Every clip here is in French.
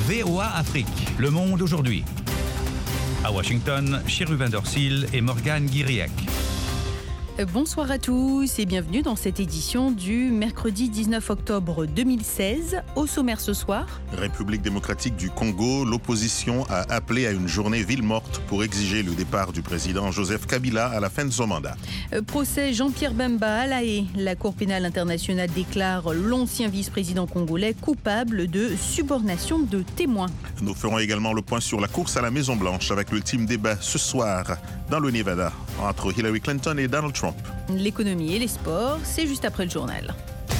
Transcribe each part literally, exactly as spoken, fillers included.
V O A Afrique, Le Monde aujourd'hui. À Washington, Chérubin Dorsil et Morgane Guiriec. Bonsoir à tous et bienvenue dans cette édition du mercredi dix-neuf octobre deux mille seize. Au sommaire ce soir. République démocratique du Congo, l'opposition a appelé à une journée ville morte pour exiger le départ du président Joseph Kabila à la fin de son mandat. Procès Jean-Pierre Bemba à La Haye. La Cour pénale internationale déclare l'ancien vice-président congolais coupable de subornation de témoins. Nous ferons également le point sur la course à la Maison-Blanche avec l'ultime débat ce soir dans le Nevada entre Hillary Clinton et Donald Trump. L'économie et les sports, c'est juste après le journal.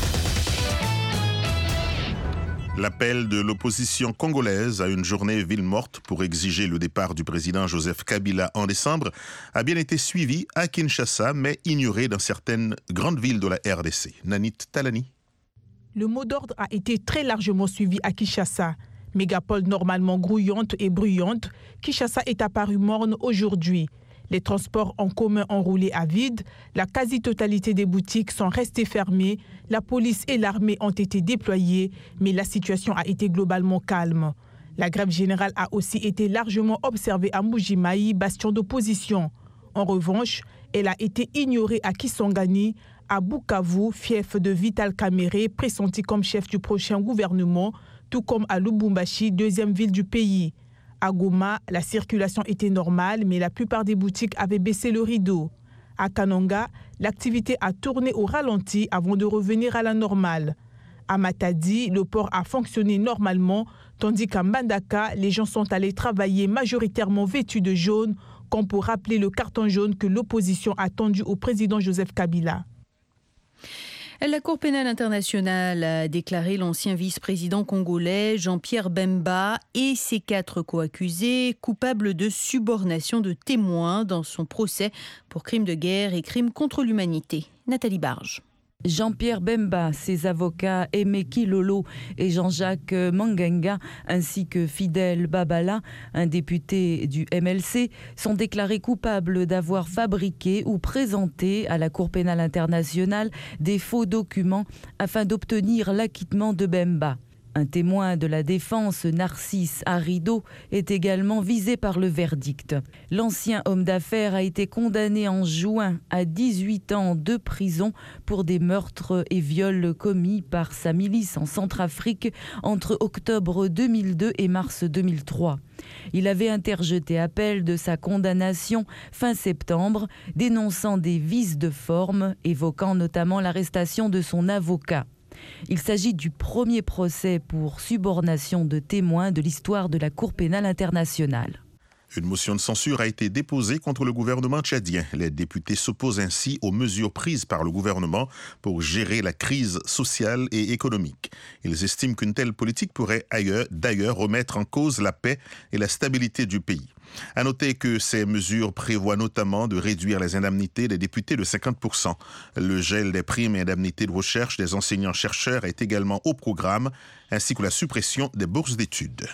L'appel de l'opposition congolaise à une journée ville morte pour exiger le départ du président Joseph Kabila en décembre a bien été suivi à Kinshasa, mais ignoré dans certaines grandes villes de la R D C. Nanit Talani. Le mot d'ordre a été très largement suivi à Kinshasa. Mégapole normalement grouillante et bruyante, Kinshasa est apparue morne aujourd'hui. Les transports en commun enroulés à vide, la quasi-totalité des boutiques sont restées fermées, la police et l'armée ont été déployées, mais la situation a été globalement calme. La grève générale a aussi été largement observée à Mbuji-Mayi, bastion d'opposition. En revanche, elle a été ignorée à Kisangani, à Bukavu, fief de Vital Kamerhe, pressenti comme chef du prochain gouvernement, tout comme à Lubumbashi, deuxième ville du pays. À Goma, la circulation était normale, mais la plupart des boutiques avaient baissé le rideau. À Kananga, l'activité a tourné au ralenti avant de revenir à la normale. À Matadi, le port a fonctionné normalement, tandis qu'à Mbandaka, les gens sont allés travailler majoritairement vêtus de jaune, comme pour rappeler le carton jaune que l'opposition a tendu au président Joseph Kabila. La Cour pénale internationale a déclaré l'ancien vice-président congolais Jean-Pierre Bemba et ses quatre co-accusés coupables de subornation de témoins dans son procès pour crimes de guerre et crimes contre l'humanité. Nathalie Barge. Jean-Pierre Bemba, ses avocats Emeki Lolo et Jean-Jacques Mangenga, ainsi que Fidel Babala, un député du M L C, sont déclarés coupables d'avoir fabriqué ou présenté à la Cour pénale internationale des faux documents afin d'obtenir l'acquittement de Bemba. Un témoin de la défense, Narcisse Arido, est également visé par le verdict. L'ancien homme d'affaires a été condamné en juin à dix-huit ans de prison pour des meurtres et viols commis par sa milice en Centrafrique entre octobre deux mille deux et mars deux mille trois. Il avait interjeté appel de sa condamnation fin septembre, dénonçant des vices de forme, évoquant notamment l'arrestation de son avocat. Il s'agit du premier procès pour subornation de témoins de l'histoire de la Cour pénale internationale. Une motion de censure a été déposée contre le gouvernement tchadien. Les députés s'opposent ainsi aux mesures prises par le gouvernement pour gérer la crise sociale et économique. Ils estiment qu'une telle politique pourrait ailleurs, d'ailleurs remettre en cause la paix et la stabilité du pays. À noter que ces mesures prévoient notamment de réduire les indemnités des députés de cinquante pour cent. Le gel des primes et indemnités de recherche des enseignants-chercheurs est également au programme, ainsi que la suppression des bourses d'études.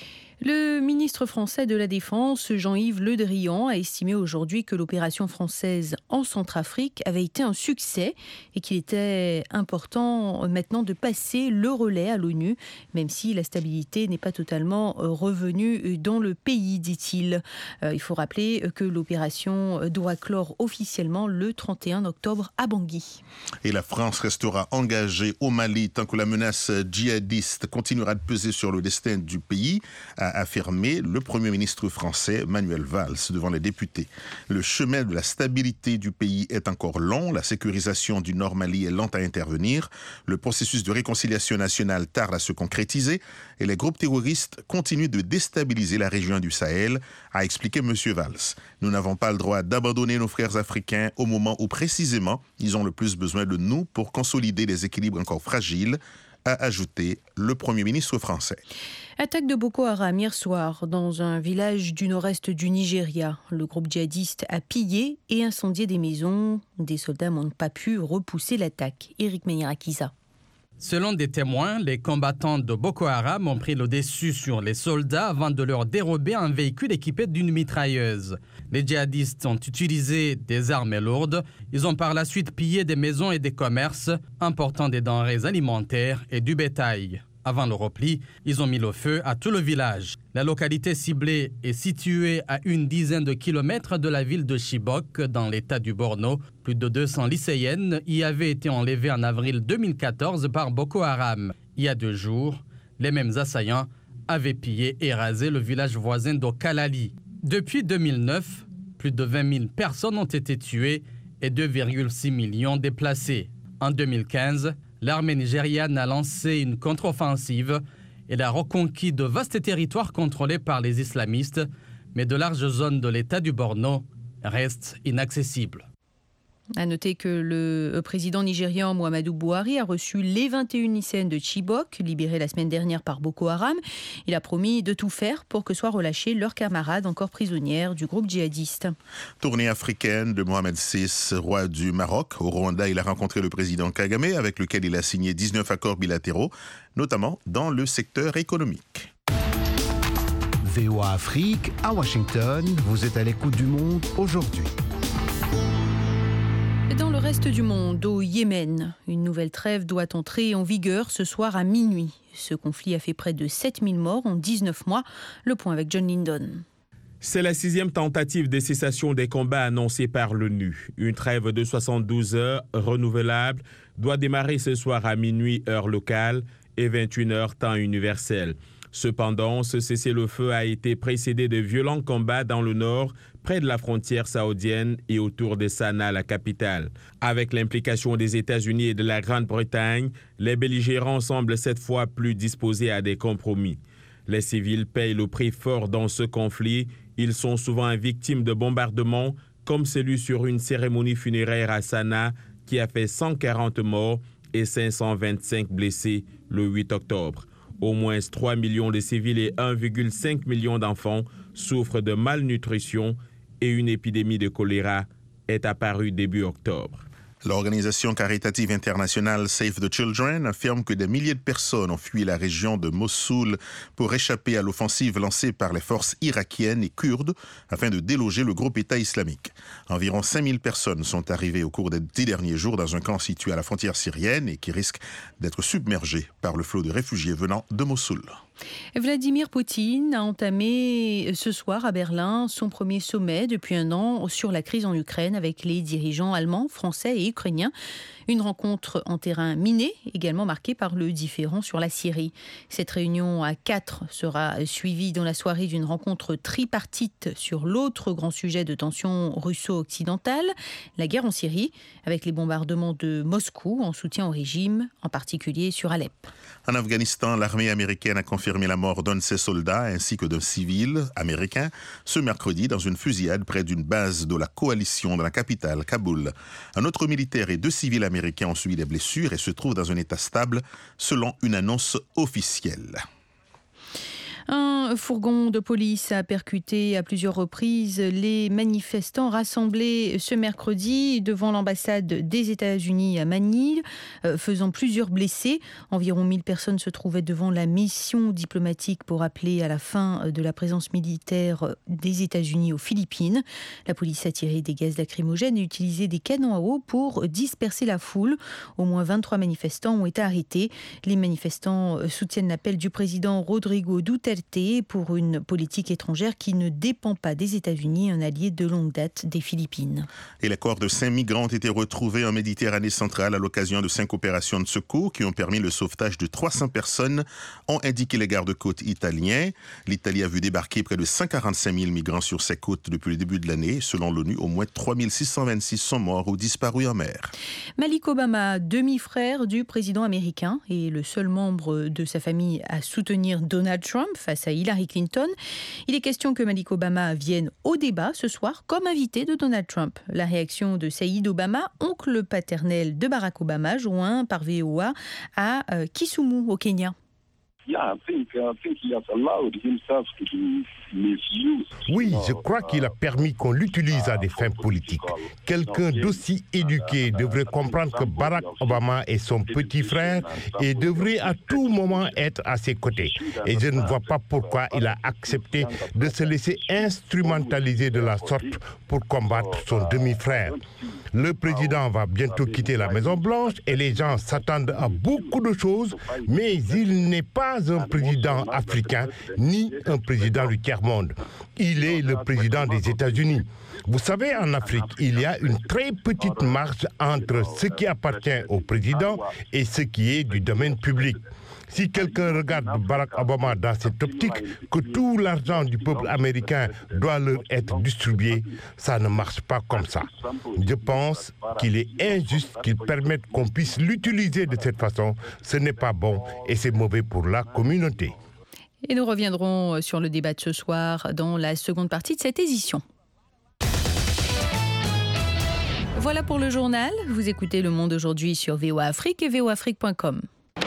Le ministre français de la Défense, Jean-Yves Le Drian, a estimé aujourd'hui que l'opération française en Centrafrique avait été un succès et qu'il était important maintenant de passer le relais à l'ONU, même si la stabilité n'est pas totalement revenue dans le pays, dit-il. Il faut rappeler que l'opération doit clore officiellement le trente et un octobre à Bangui. Et la France restera engagée au Mali tant que la menace djihadiste continuera de peser sur le destin du pays, a affirmé le Premier ministre français Manuel Valls devant les députés. Le chemin de la stabilité du pays est encore long, la sécurisation du Nord Mali est lente à intervenir, le processus de réconciliation nationale tarde à se concrétiser et les groupes terroristes continuent de déstabiliser la région du Sahel, a expliqué M. Valls. Nous n'avons pas le droit d'abandonner nos frères africains au moment où précisément ils ont le plus besoin de nous pour consolider des équilibres encore fragiles, a ajouté le Premier ministre français. Attaque de Boko Haram hier soir dans un village du nord-est du Nigeria. Le groupe djihadiste a pillé et incendié des maisons. Des soldats n'ont pas pu repousser l'attaque. Éric Menyarakiza. Selon des témoins, les combattants de Boko Haram ont pris le dessus sur les soldats avant de leur dérober un véhicule équipé d'une mitrailleuse. Les djihadistes ont utilisé des armes lourdes. Ils ont par la suite pillé des maisons et des commerces, important des denrées alimentaires et du bétail. Avant le repli, ils ont mis le feu à tout le village. La localité ciblée est située à une dizaine de kilomètres de la ville de Chibok, dans l'état du Borno. Plus de deux cents lycéennes y avaient été enlevées en avril deux mille quatorze par Boko Haram. Il y a deux jours, les mêmes assaillants avaient pillé et rasé le village voisin d'Okalali. Depuis deux mille neuf, plus de vingt mille personnes ont été tuées et deux virgule six millions déplacées. En deux mille quinze, l'armée nigériane a lancé une contre-offensive et a reconquis de vastes territoires contrôlés par les islamistes, mais de larges zones de l'état du Borno restent inaccessibles. À noter que le président nigérian Muhammadu Buhari a reçu les vingt et un lycéennes de Chibok, libérés la semaine dernière par Boko Haram. Il a promis de tout faire pour que soient relâchés leurs camarades encore prisonnières du groupe djihadiste. Tournée africaine de Mohamed six, roi du Maroc. Au Rwanda, il a rencontré le président Kagame, avec lequel il a signé dix-neuf accords bilatéraux, notamment dans le secteur économique. V O A Afrique, à Washington, vous êtes à l'écoute du monde aujourd'hui. Dans le reste du monde, au Yémen, une nouvelle trêve doit entrer en vigueur ce soir à minuit. Ce conflit a fait près de sept mille morts en dix-neuf mois. Le point avec John Lindon. C'est la sixième tentative de cessation des combats annoncée par l'ONU. Une trêve de soixante-douze heures renouvelable doit démarrer ce soir à minuit heure locale et vingt et une heures temps universel. Cependant, ce cessez-le-feu a été précédé de violents combats dans le nord, près de la frontière saoudienne et autour de Sanaa, la capitale. Avec l'implication des États-Unis et de la Grande-Bretagne, les belligérants semblent cette fois plus disposés à des compromis. Les civils payent le prix fort dans ce conflit. Ils sont souvent victimes de bombardements, comme celui sur une cérémonie funéraire à Sanaa qui a fait cent quarante morts et cinq cent vingt-cinq blessés le huit octobre. Au moins trois millions de civils et un virgule cinq million d'enfants souffrent de malnutrition et une épidémie de choléra est apparue début octobre. L'organisation caritative internationale Save the Children affirme que des milliers de personnes ont fui la région de Mossoul pour échapper à l'offensive lancée par les forces irakiennes et kurdes afin de déloger le groupe État islamique. Environ cinq mille personnes sont arrivées au cours des dix derniers jours dans un camp situé à la frontière syrienne et qui risque d'être submergé par le flot de réfugiés venant de Mossoul. Vladimir Poutine a entamé ce soir à Berlin son premier sommet depuis un an sur la crise en Ukraine avec les dirigeants allemands, français et ukrainiens. Une rencontre en terrain miné, également marquée par le différend sur la Syrie. Cette réunion à quatre sera suivie dans la soirée d'une rencontre tripartite sur l'autre grand sujet de tension russo-occidentale, la guerre en Syrie, avec les bombardements de Moscou en soutien au régime, en particulier sur Alep. En Afghanistan, l'armée américaine a confirmé la mort d'un de ses soldats ainsi que d'un civil américain ce mercredi dans une fusillade près d'une base de la coalition dans la capitale, Kaboul. Un autre militaire et deux civils américains ont subi des blessures et se trouvent dans un état stable selon une annonce officielle. Un fourgon de police a percuté à plusieurs reprises les manifestants rassemblés ce mercredi devant l'ambassade des États-Unis à Manille, faisant plusieurs blessés. Environ mille personnes se trouvaient devant la mission diplomatique pour appeler à la fin de la présence militaire des États-Unis aux Philippines. La police a tiré des gaz lacrymogènes et utilisé des canons à eau pour disperser la foule. Au moins vingt-trois manifestants ont été arrêtés. Les manifestants soutiennent l'appel du président Rodrigo Duterte pour une politique étrangère qui ne dépend pas des États-Unis, un allié de longue date des Philippines. Et les corps de cinq migrants ont été retrouvés en Méditerranée centrale à l'occasion de cinq opérations de secours qui ont permis le sauvetage de trois cents personnes, ont indiqué les gardes-côtes italiens. L'Italie a vu débarquer près de cent quarante-cinq mille migrants sur ses côtes depuis le début de l'année. Selon l'ONU, au moins trois mille six cent vingt-six sont morts ou disparus en mer. Malik Obama, demi-frère du président américain et le seul membre de sa famille à soutenir Donald Trump face à Hillary Clinton. Il est question que Malik Obama vienne au débat ce soir comme invité de Donald Trump. La réaction de Saïd Obama, oncle paternel de Barack Obama, joint par V O A à Kisumu au Kenya. Oui, je crois qu'il a permis qu'on l'utilise à des fins politiques. Quelqu'un d'aussi éduqué devrait comprendre que Barack Obama est son petit frère et devrait à tout moment être à ses côtés. Et je ne vois pas pourquoi il a accepté de se laisser instrumentaliser de la sorte pour combattre son demi-frère. Le président va bientôt quitter la Maison-Blanche et les gens s'attendent à beaucoup de choses, mais il n'est pas un président africain ni un président du tiers-monde. Il est le président des États-Unis. Vous savez, en Afrique, il y a une très petite marge entre ce qui appartient au président et ce qui est du domaine public. Si quelqu'un regarde Barack Obama dans cette optique, que tout l'argent du peuple américain doit leur être distribué, ça ne marche pas comme ça. Je pense qu'il est injuste qu'ils permettent qu'on puisse l'utiliser de cette façon. Ce n'est pas bon et c'est mauvais pour la communauté. Et nous reviendrons sur le débat de ce soir dans la seconde partie de cette édition. Voilà pour le journal. Vous écoutez Le Monde aujourd'hui sur V O A Afrique et V O A Afrique point com.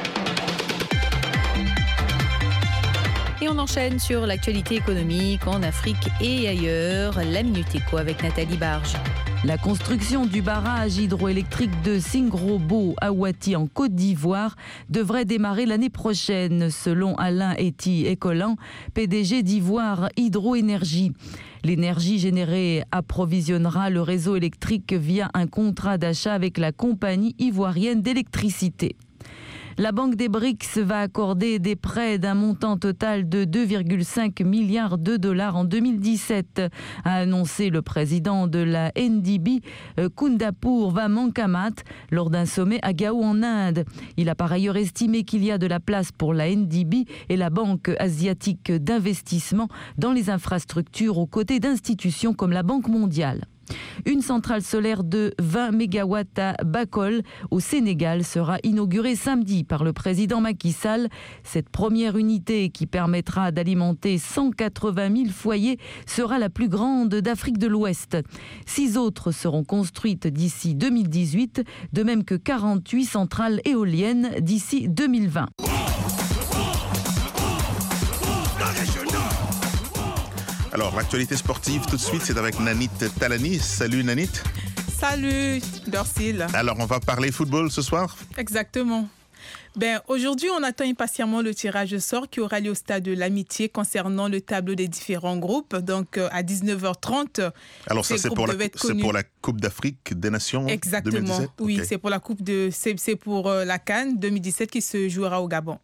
Et on enchaîne sur l'actualité économique en Afrique et ailleurs. La Minute Éco avec Nathalie Barge. La construction du barrage hydroélectrique de Singrobo à Ouati en Côte d'Ivoire devrait démarrer l'année prochaine, selon Alain Ety-Ecolan, P D G d'Ivoire Hydroénergie. L'énergie générée approvisionnera le réseau électrique via un contrat d'achat avec la compagnie ivoirienne d'électricité. La Banque des B R I C S va accorder des prêts d'un montant total de deux virgule cinq milliards de dollars en deux mille dix-sept, a annoncé le président de la N D B, Koundapour Vamankamat, lors d'un sommet à Gao en Inde. Il a par ailleurs estimé qu'il y a de la place pour la N D B et la Banque asiatique d'investissement dans les infrastructures aux côtés d'institutions comme la Banque mondiale. Une centrale solaire de vingt mégawatts à Bakol, au Sénégal, sera inaugurée samedi par le président Macky Sall. Cette première unité, qui permettra d'alimenter cent quatre-vingt mille foyers, sera la plus grande d'Afrique de l'Ouest. Six autres seront construites d'ici deux mille dix-huit, de même que quarante-huit centrales éoliennes d'ici deux mille vingt. Alors, l'actualité sportive, tout de suite, c'est avec Nanit Talani. Salut Nanit. Salut Dorcile. Alors, on va parler football ce soir ? Exactement. Ben, aujourd'hui, on attend impatiemment le tirage au sort qui aura lieu au stade de l'Amitié concernant le tableau des différents groupes. Donc, à dix-neuf heures trente, alors ça, c'est pour, la, c'est pour la Coupe d'Afrique des Nations. Exactement. deux mille dix-sept. Oui, okay. c'est pour la Coupe de, c'est, c'est pour la CAN deux mille dix-sept qui se jouera au Gabon.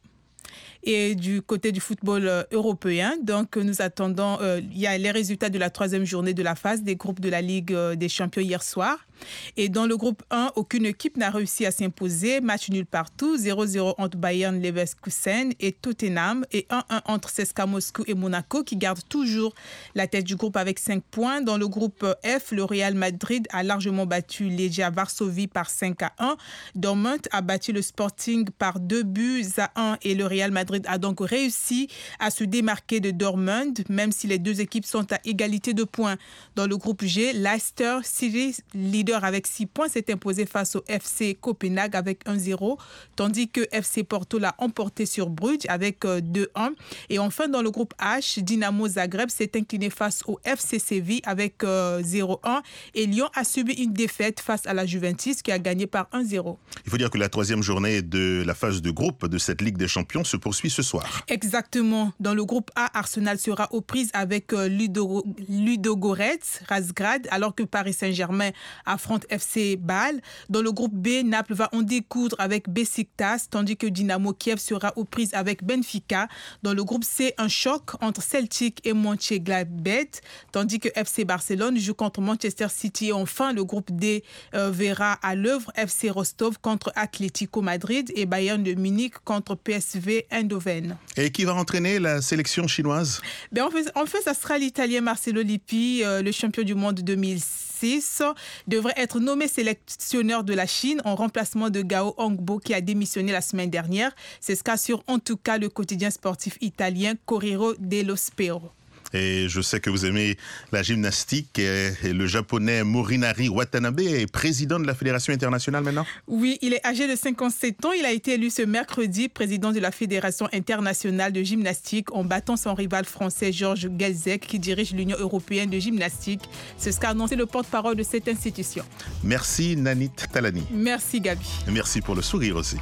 Et du côté du football euh, européen, donc nous attendons, euh, il y a les résultats de la troisième journée de la phase des groupes de la Ligue euh, des Champions hier soir. Et dans le groupe un, aucune équipe n'a réussi à s'imposer. Match nul partout, zéro zéro entre Bayern Leverkusen et Tottenham et un un entre C S K A Moscou et Monaco qui gardent toujours la tête du groupe avec cinq points. Dans le groupe F, le Real Madrid a largement battu Legia Varsovie par cinq à un. Dortmund a battu le Sporting par deux buts à un et le Real Madrid a donc réussi à se démarquer de Dortmund, même si les deux équipes sont à égalité de points. Dans le groupe G, Leicester City, leader avec six points, s'est imposé face au F C Copenhague avec un zéro, tandis que F C Porto l'a emporté sur Bruges avec deux un. Et enfin, dans le groupe H, Dynamo Zagreb s'est incliné face au F C Séville avec zéro un et Lyon a subi une défaite face à la Juventus qui a gagné par un zéro. Il faut dire que la troisième journée de la phase de groupe de cette Ligue des Champions se poursuit ce soir. Exactement. Dans le groupe A, Arsenal sera aux prises avec Ludo, Ludogorets, Razgrad, alors que Paris Saint-Germain affronte F C Bâle. Dans le groupe B, Naples va en découdre avec Besiktas, tandis que Dynamo Kiev sera aux prises avec Benfica. Dans le groupe C, un choc entre Celtic et Mönchengladbach, tandis que F C Barcelone joue contre Manchester City. Et enfin, le groupe D euh, verra à l'œuvre F C Rostov contre Atlético Madrid et Bayern de Munich contre P S V Eindhoven. Et qui va entraîner la sélection chinoise ? Ben, en fait, en fait, ça sera l'Italien Marcelo Lippi, euh, le champion du monde deux mille six, devrait être nommé sélectionneur de la Chine en remplacement de Gao Hongbo qui a démissionné la semaine dernière. C'est ce qu'assure en tout cas le quotidien sportif italien Corriere dello Sport. Et je sais que vous aimez la gymnastique. Et le japonais Morinari Watanabe est président de la Fédération internationale maintenant ? Oui, il est âgé de cinquante-sept ans. Il a été élu ce mercredi président de la Fédération internationale de gymnastique en battant son rival français Georges Gelzek qui dirige l'Union européenne de gymnastique. C'est ce qu'a annoncé le porte-parole de cette institution. Merci Nanit Talani. Merci Gabi. Merci pour le sourire aussi.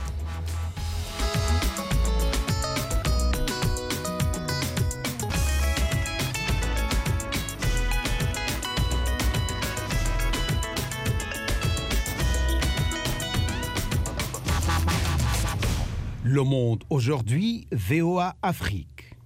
Le Monde aujourd'hui, V O A Afrique.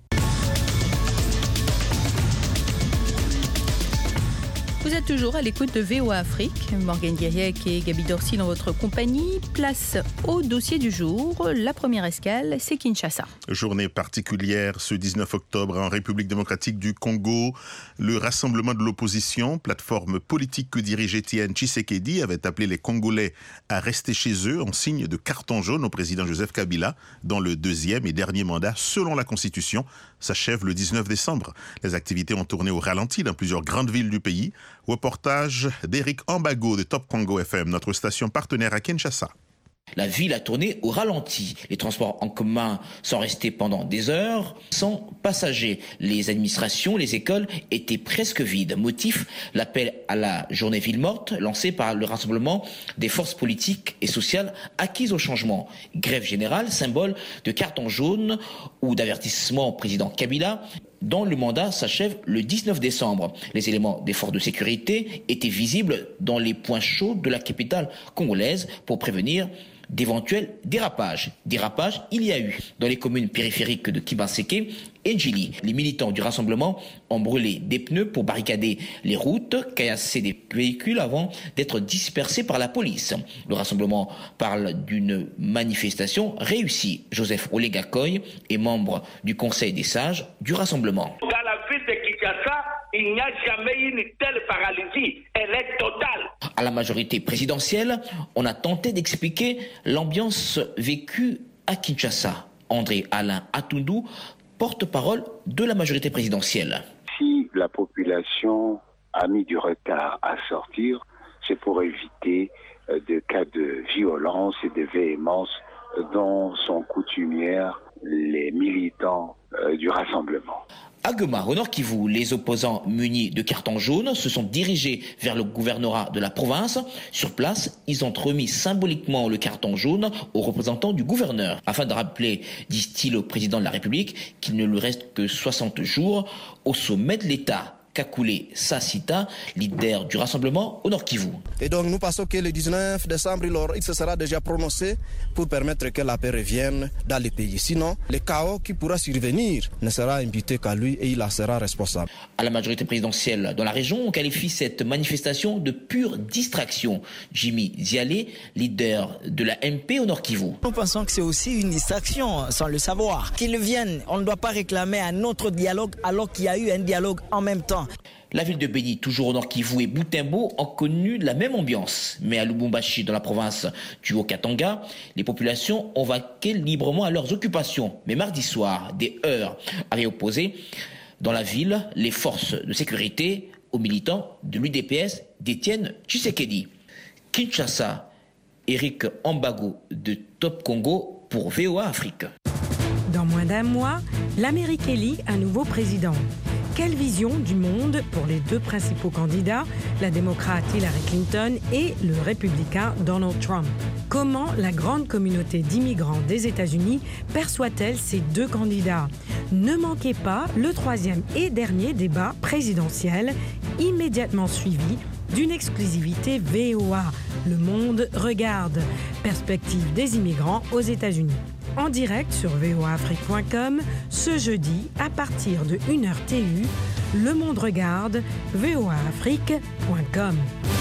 Vous êtes toujours à l'écoute de V O A Afrique. Morgane Guiriec et Gaby Dorsil dans votre compagnie. Place au dossier du jour. La première escale, c'est Kinshasa. Journée particulière ce dix-neuf octobre en République démocratique du Congo. Le rassemblement de l'opposition, plateforme politique que dirigeait Étienne Tshisekedi, avait appelé les Congolais à rester chez eux en signe de carton jaune au président Joseph Kabila, dont le deuxième et dernier mandat, selon la Constitution, s'achève le dix-neuf décembre. Les activités ont tourné au ralenti dans plusieurs grandes villes du pays. Reportage d'Éric Ambago de Top Congo F M, notre station partenaire à Kinshasa. La ville a tourné au ralenti. Les transports en commun sont restés pendant des heures sans passagers. Les administrations, les écoles étaient presque vides. Motif, l'appel à la journée ville morte lancé par le rassemblement des forces politiques et sociales acquises au changement. Grève générale, symbole de carton jaune ou d'avertissement au président Kabila, dont le mandat s'achève le dix-neuf décembre. Les éléments des forces de sécurité étaient visibles dans les points chauds de la capitale congolaise pour prévenir d'éventuels dérapages. Dérapages, il y a eu dans les communes périphériques de Kibanseke et Ndjili. Les militants du rassemblement ont brûlé des pneus pour barricader les routes, caillassé des véhicules avant d'être dispersés par la police. Le rassemblement parle d'une manifestation réussie. Joseph Olegakoy est membre du Conseil des sages du rassemblement. Dans la ville de Kinshasa, il n'y a jamais eu une telle paralysie. Elle est totale. À la majorité présidentielle, on a tenté d'expliquer l'ambiance vécue à Kinshasa. André Alain Atundou, porte-parole de la majorité présidentielle. Si la population a mis du retard à sortir, c'est pour éviter euh, des cas de violence et de véhémence dont sont coutumières les militants euh, du rassemblement. À Goma, au Nord Kivu, les opposants munis de cartons jaunes se sont dirigés vers le gouvernorat de la province. Sur place, ils ont remis symboliquement le carton jaune aux représentants du gouverneur, afin de rappeler, disent-ils au président de la République, qu'il ne lui reste que soixante jours au sommet de l'État. Kakule Sassita, leader du rassemblement au Nord Kivu. Et donc nous pensons que le dix-neuf décembre, il se sera déjà prononcé pour permettre que la paix revienne dans le pays. Sinon, le chaos qui pourra survenir ne sera imputé qu'à lui et il en sera responsable. À la majorité présidentielle dans la région, on qualifie cette manifestation de pure distraction. Jimmy Dialé, leader de la M P au Nord Kivu. Nous pensons que c'est aussi une distraction sans le savoir. Qu'ils viennent, on ne doit pas réclamer un autre dialogue alors qu'il y a eu un dialogue en même temps. La ville de Béni, toujours au Nord Kivu, et Butembo ont connu la même ambiance. Mais à Lubumbashi, dans la province du Haut-Katanga, les populations ont vaqué librement à leurs occupations. Mais mardi soir, des heurts avaient opposé dans la ville les forces de sécurité aux militants de l'U D P S d'Étienne Tshisekedi. Kinshasa, Éric Ambago de Top Congo pour V O A Afrique. Dans moins d'un mois, l'Amérique élit un nouveau président. Quelle vision du monde pour les deux principaux candidats, la démocrate Hillary Clinton et le républicain Donald Trump? Comment la grande communauté d'immigrants des États-Unis perçoit-elle ces deux candidats? Ne manquez pas le troisième et dernier débat présidentiel, immédiatement suivi d'une exclusivité V O A. Le monde regarde. Perspective des immigrants aux États-Unis. En direct sur v o a afrique point com, ce jeudi, à partir de une heure T U, Le Monde regarde, v o a afrique point com.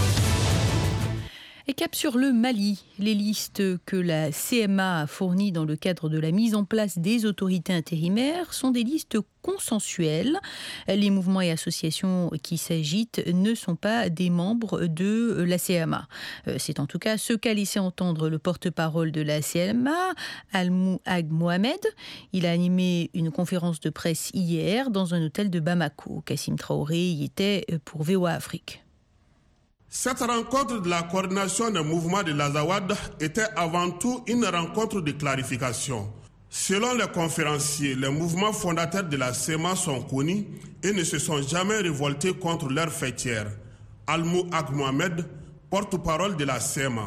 Et cap sur le Mali, les listes que la C M A a fournies dans le cadre de la mise en place des autorités intérimaires sont des listes consensuelles. Les mouvements et associations qui s'agitent ne sont pas des membres de la C M A. C'est en tout cas ce qu'a laissé entendre le porte-parole de la C M A, Almou Ag Mohamed. Il a animé une conférence de presse hier dans un hôtel de Bamako. Kassim Traoré y était pour V O A Afrique. Cette rencontre de la coordination des mouvements de l'Azawad était avant tout une rencontre de clarification. Selon les conférenciers, les mouvements fondateurs de la C M A sont connus et ne se sont jamais révoltés contre leur fêtière. Almou Ag Mohamed, porte-parole de la C M A.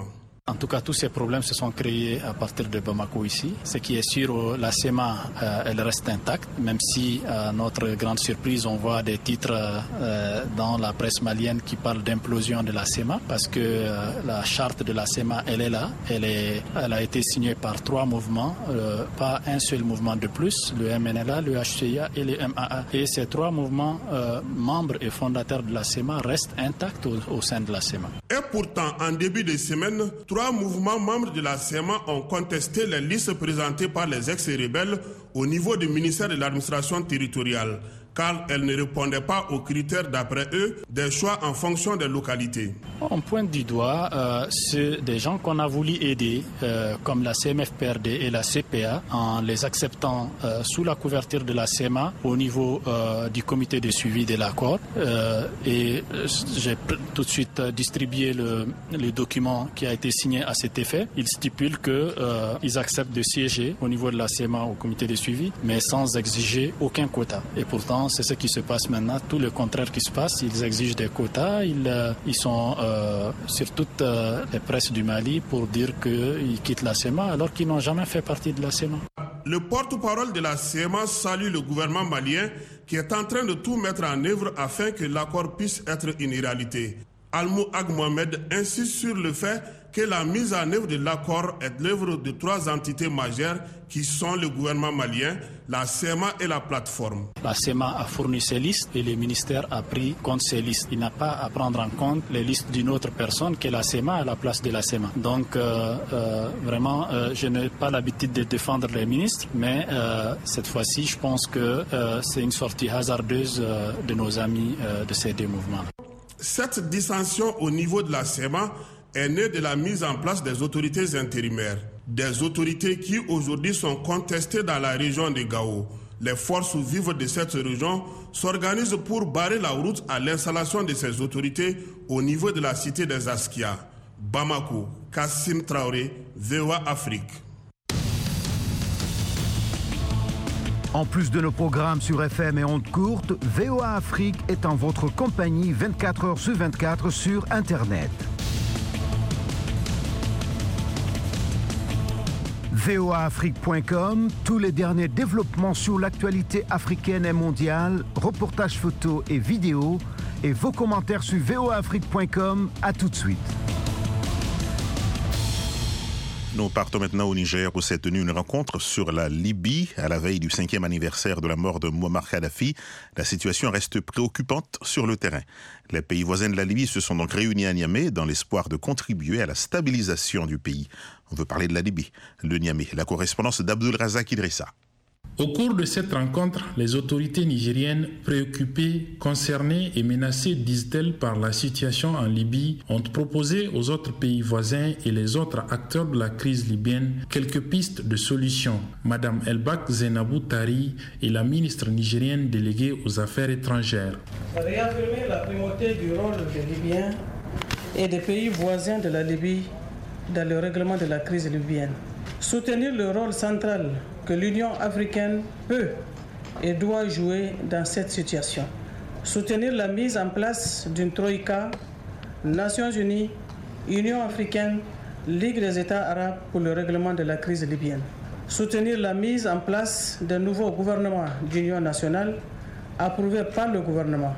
En tout cas, tous ces problèmes se sont créés à partir de Bamako ici. Ce qui est sûr, la SEMA, euh, elle reste intacte, même si, à notre grande surprise, on voit des titres euh, dans la presse malienne qui parlent d'implosion de la SEMA, parce que euh, la charte de la SEMA, elle est là. Elle, est, elle a été signée par trois mouvements, euh, pas un seul mouvement de plus, le M N L A, le H C I A et le M A A. Et ces trois mouvements, euh, membres et fondateurs de la SEMA, restent intacts au, au sein de la SEMA. Et pourtant, en début de semaine, trois mouvements membres de la SEMA ont contesté les listes présentées par les ex-rebelles au niveau du ministère de l'administration territoriale, car elles ne répondaient pas aux critères, d'après eux, des choix en fonction des localités. On pointe du doigt euh, ceux des gens qu'on a voulu aider, euh, comme la C M F P R D et la C P A, en les acceptant euh, sous la couverture de la SEMA au niveau euh, du comité de suivi de l'accord. Euh, et j'ai tout de suite distribué le, le document qui a été signé à cet effet. Il stipule qu'ils euh, acceptent de siéger au niveau de la SEMA au comité de suivi, mais sans exiger aucun quota. Et pourtant, c'est ce qui se passe maintenant, tout le contraire qui se passe. Ils exigent des quotas, ils, euh, ils sont euh, sur toutes euh, les presses du Mali pour dire qu'ils quittent la SEMA alors qu'ils n'ont jamais fait partie de la SEMA. Le porte-parole de la SEMA salue le gouvernement malien qui est en train de tout mettre en œuvre afin que l'accord puisse être une réalité. Almou Ag Mohamed insiste sur le fait que la mise en œuvre de l'accord est l'œuvre de trois entités majeures qui sont le gouvernement malien, la SEMA et la plateforme. La SEMA a fourni ses listes et le ministère a pris compte ces listes. Il n'a pas à prendre en compte les listes d'une autre personne que la SEMA à la place de la SEMA. Donc euh, euh, vraiment, euh, je n'ai pas l'habitude de défendre les ministres, mais euh, cette fois-ci, je pense que euh, c'est une sortie hasardeuse euh, de nos amis euh, de ces deux mouvements. Cette dissension au niveau de la SEMA est née de la mise en place des autorités intérimaires. Des autorités qui aujourd'hui sont contestées dans la région de Gao. Les forces vives de cette région s'organisent pour barrer la route à l'installation de ces autorités au niveau de la cité des Askia. Bamako, Kassim Traoré, V O A Afrique. En plus de nos programmes sur F M et ondes courtes, V O A Afrique est en votre compagnie vingt-quatre heures sur vingt-quatre sur Internet. V O A Afrique point com, tous les derniers développements sur l'actualité africaine et mondiale, reportages photos et vidéos, et vos commentaires sur V O A Afrique point com. À tout de suite. Nous partons maintenant au Niger où s'est tenue une rencontre sur la Libye à la veille du cinquième anniversaire de la mort de Mouammar Kadhafi. La situation reste préoccupante sur le terrain. Les pays voisins de la Libye se sont donc réunis à Niamey dans l'espoir de contribuer à la stabilisation du pays. On veut parler de la Libye, le Niamey, la correspondance d'Abdul Razak Idrissa. Au cours de cette rencontre, les autorités nigériennes, préoccupées, concernées et menacées, disent-elles, par la situation en Libye, ont proposé aux autres pays voisins et les autres acteurs de la crise libyenne quelques pistes de solutions. Madame Elbak Zainabou Tari est la ministre nigérienne déléguée aux affaires étrangères. Réaffirmer la primauté du rôle des Libyens et des pays voisins de la Libye dans le règlement de la crise libyenne. Soutenir le rôle central que l'Union africaine peut et doit jouer dans cette situation. Soutenir la mise en place d'une troïka, Nations Unies, Union africaine, Ligue des États arabes pour le règlement de la crise libyenne. Soutenir la mise en place d'un nouveau gouvernement d'union nationale approuvé par le gouvernement.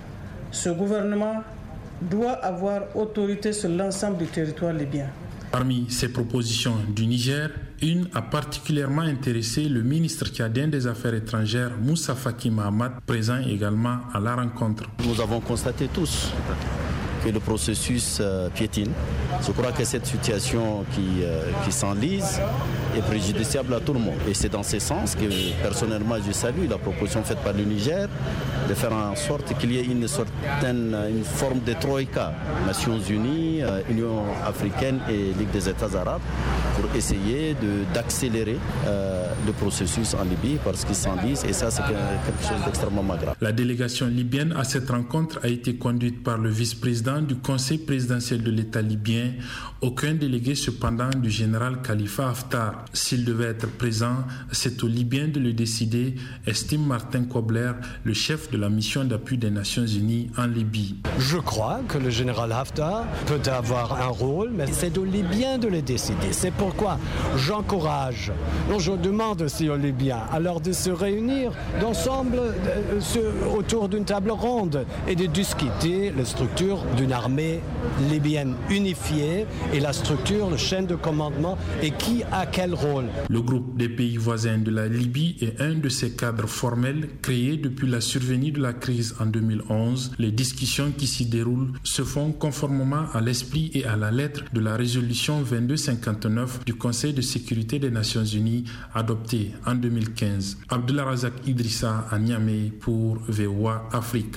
Ce gouvernement doit avoir autorité sur l'ensemble du territoire libyen. Parmi ces propositions du Niger, une a particulièrement intéressé le ministre tchadien des Affaires étrangères, Moussa Faki Mahamat, présent également à la rencontre. Nous avons constaté tous que le processus euh, piétine. Je crois que cette situation qui, euh, qui s'enlise est préjudiciable à tout le monde. Et c'est dans ce sens que personnellement je salue la proposition faite par le Niger de faire en sorte qu'il y ait une certaine une forme de troïka, Nations Unies, euh, Union africaine et Ligue des États arabes, pour essayer de, d'accélérer euh, le processus en Libye parce qu'il s'enlise et ça c'est quelque chose d'extrêmement grave. La délégation libyenne à cette rencontre a été conduite par le vice-président du Conseil présidentiel de l'État libyen, aucun délégué cependant du général Khalifa Haftar. pas s'il devait être présent. C'est aux Libyens de le décider, estime Martin Kobler, le chef de la mission d'appui des Nations Unies en Libye. Je crois que le général Haftar peut avoir un rôle, mais c'est aux Libyens de le décider. C'est pourquoi j'encourage, non, je demande aussi aux Libyens alors de se réunir d'ensemble euh, autour d'une table ronde et de discuter la structure d'une armée libyenne unifiée et la structure, la chaîne de commandement et qui a quel rôle. Le groupe des pays voisins de la Libye est un de ces cadres formels créés depuis la survenue de la crise en deux mille onze. Les discussions qui s'y déroulent se font conformément à l'esprit et à la lettre de la résolution vingt-deux cinquante-neuf du Conseil de sécurité des Nations Unies adoptée en deux mille quinze. Abdullah Razak Idrissa à Niamey pour V O A Afrique.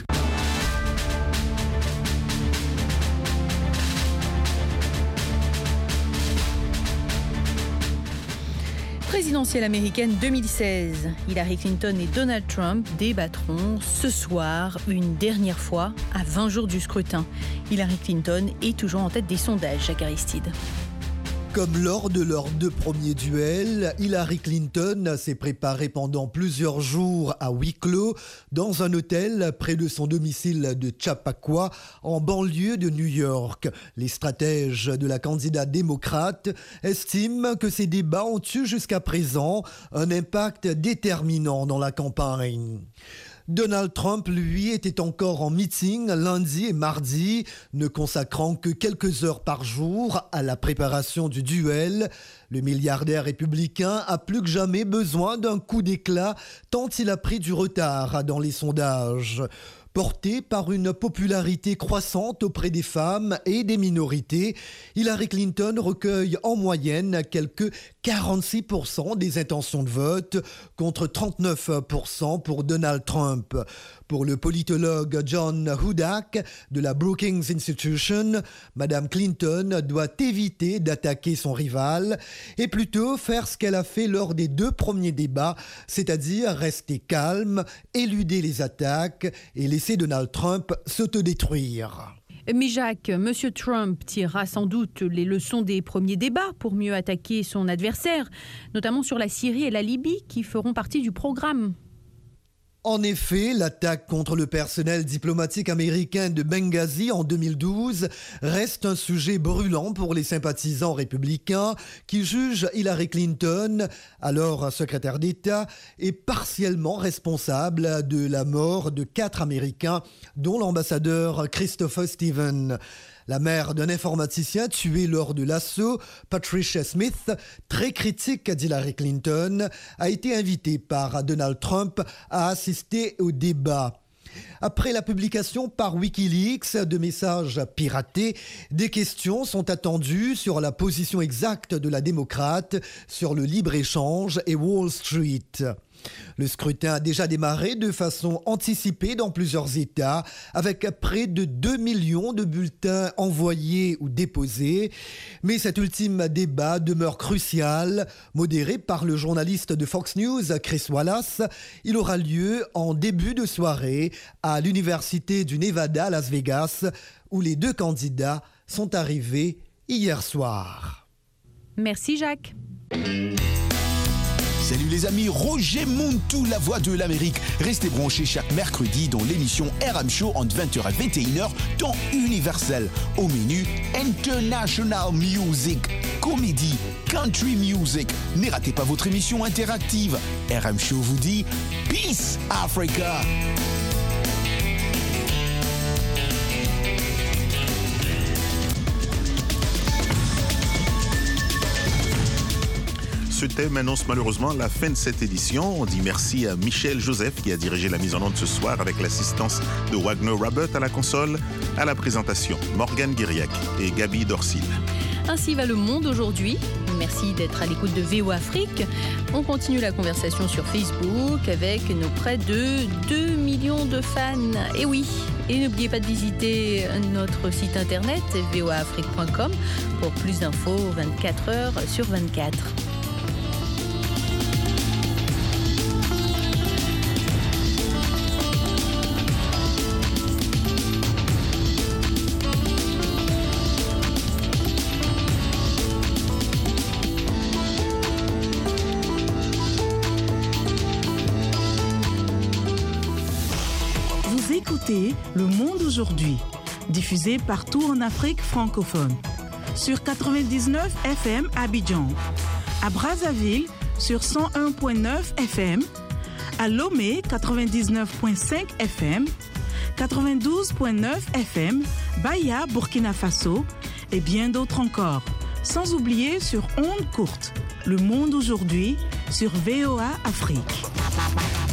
Présidentielle américaine deux mille seize. Hillary Clinton et Donald Trump débattront ce soir une dernière fois à vingt jours du scrutin. Hillary Clinton est toujours en tête des sondages, Jacques Aristide. Comme lors de leurs deux premiers duels, Hillary Clinton s'est préparée pendant plusieurs jours à huis clos dans un hôtel près de son domicile de Chappaqua, en banlieue de New York. Les stratèges de la candidate démocrate estiment que ces débats ont eu jusqu'à présent un impact déterminant dans la campagne. Donald Trump, lui, était encore en meeting lundi et mardi, ne consacrant que quelques heures par jour à la préparation du duel. Le milliardaire républicain a plus que jamais besoin d'un coup d'éclat, tant il a pris du retard dans les sondages. Porté par une popularité croissante auprès des femmes et des minorités, Hillary Clinton recueille en moyenne quelques quarante-six pour cent des intentions de vote contre trente-neuf pour cent pour Donald Trump. Pour le politologue John Hudak de la Brookings Institution, Madame Clinton doit éviter d'attaquer son rival et plutôt faire ce qu'elle a fait lors des deux premiers débats, c'est-à-dire rester calme, éluder les attaques et laisser Donald Trump s'autodétruire. Mais Jacques, M. Trump tirera sans doute les leçons des premiers débats pour mieux attaquer son adversaire, notamment sur la Syrie et la Libye qui feront partie du programme. En effet, l'attaque contre le personnel diplomatique américain de Benghazi en deux mille douze reste un sujet brûlant pour les sympathisants républicains qui jugent Hillary Clinton, alors secrétaire d'État, et partiellement responsable de la mort de quatre Américains, dont l'ambassadeur Christopher Stevens. La mère d'un informaticien tué lors de l'assaut, Patricia Smith, très critique d'Hillary Clinton, a été invitée par Donald Trump à assister au débat. Après la publication par Wikileaks de messages piratés, des questions sont attendues sur la position exacte de la démocrate sur le libre-échange et Wall Street. Le scrutin a déjà démarré de façon anticipée dans plusieurs États, avec près de deux millions de bulletins envoyés ou déposés. Mais cet ultime débat demeure crucial. Modéré par le journaliste de Fox News, Chris Wallace, il aura lieu en début de soirée à l'Université du Nevada à Las Vegas, où les deux candidats sont arrivés hier soir. Merci Jacques. Salut les amis, Roger Montou, la voix de l'Amérique. Restez branchés chaque mercredi dans l'émission R M Show entre vingt heures et vingt et une heures, temps universel. Au menu, International Music, comédie, country music. Ne ratez pas votre émission interactive. R M Show vous dit Peace Africa. Ce thème annonce malheureusement la fin de cette édition. On dit merci à Michel Joseph qui a dirigé la mise en onde ce soir avec l'assistance de Wagner Rabert à la console, à la présentation Morgane Guiriac et Gabi Dorsil. Ainsi va le monde aujourd'hui. Merci d'être à l'écoute de V O Afrique. On continue la conversation sur Facebook avec nos près de deux millions de fans. Et oui, et n'oubliez pas de visiter notre site internet v o a afrique point com pour plus d'infos vingt-quatre heures sur vingt-quatre. Vous écoutez Le Monde aujourd'hui, diffusé partout en Afrique francophone. Sur quatre-vingt-dix-neuf F M à Abidjan, à Brazzaville sur cent un virgule neuf F M, à Lomé quatre-vingt-dix-neuf virgule cinq F M, quatre-vingt-douze virgule neuf F M, Baya, Burkina Faso et bien d'autres encore. Sans oublier sur ondes courtes, Le Monde aujourd'hui sur V O A Afrique.